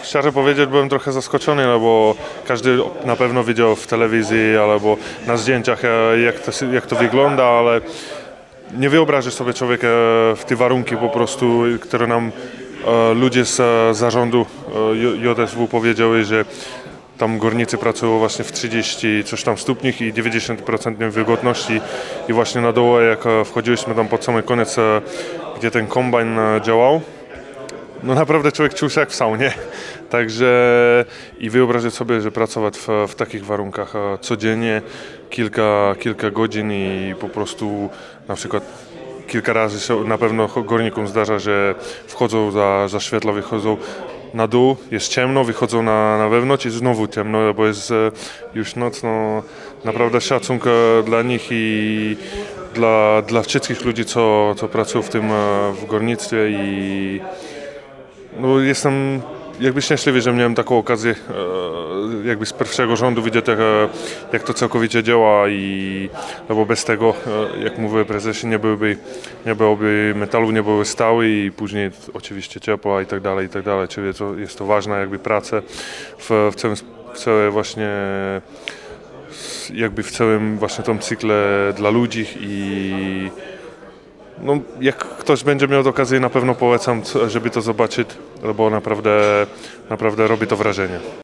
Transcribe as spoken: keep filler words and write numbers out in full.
szczerze powiedzieć, byłem trochę zaskoczony, no bo każdy na pewno widział w telewizji albo na zdjęciach, jak to, jak to wygląda, ale nie wyobrażasz sobie człowieka w te warunki po prostu, które nam ludzie z zarządu J S W powiedziały, że tam górnicy pracują właśnie w trzydzieści coś tam stopni i dziewięćdziesiąt procent wilgotności i właśnie na dole, jak wchodziliśmy tam pod sam koniec, gdzie ten kombajn działał, no naprawdę człowiek czuł się jak w saunie. Także i wyobrazić sobie, że pracować w, w takich warunkach codziennie kilka, kilka godzin i po prostu na przykład kilka razy się na pewno górnikom zdarza, że wchodzą za, za światła, wychodzą na dół, jest ciemno, wychodzą na, na wewnątrz i znowu ciemno, bo jest już noc. No, naprawdę szacunek dla nich i dla, dla wszystkich ludzi, co, co pracują w tym w górnictwie i no, jestem jakby szczęśliwy, że miałem taką okazję jakby z pierwszego rządu widzieć, jak, jak to całkowicie działa i no bo bez tego, jak mówię prezesie, nie byłoby, nie byłoby metalu, nie były stały i później oczywiście ciepła i tak dalej, i tak dalej, czyli to, jest to ważna jakby praca w, w całym, w całym właśnie jakby w całym właśnie tym cykle dla ludzi i no, jak ktoś będzie miał okazję, na pewno polecam, żeby to zobaczyć, bo naprawdę, naprawdę robi to wrażenie.